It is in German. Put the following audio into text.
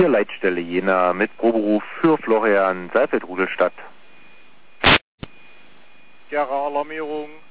Hier Leitstelle Jena mit Proberuf für Florian Saalfeld-Rudelstadt. Jara Alarmierung.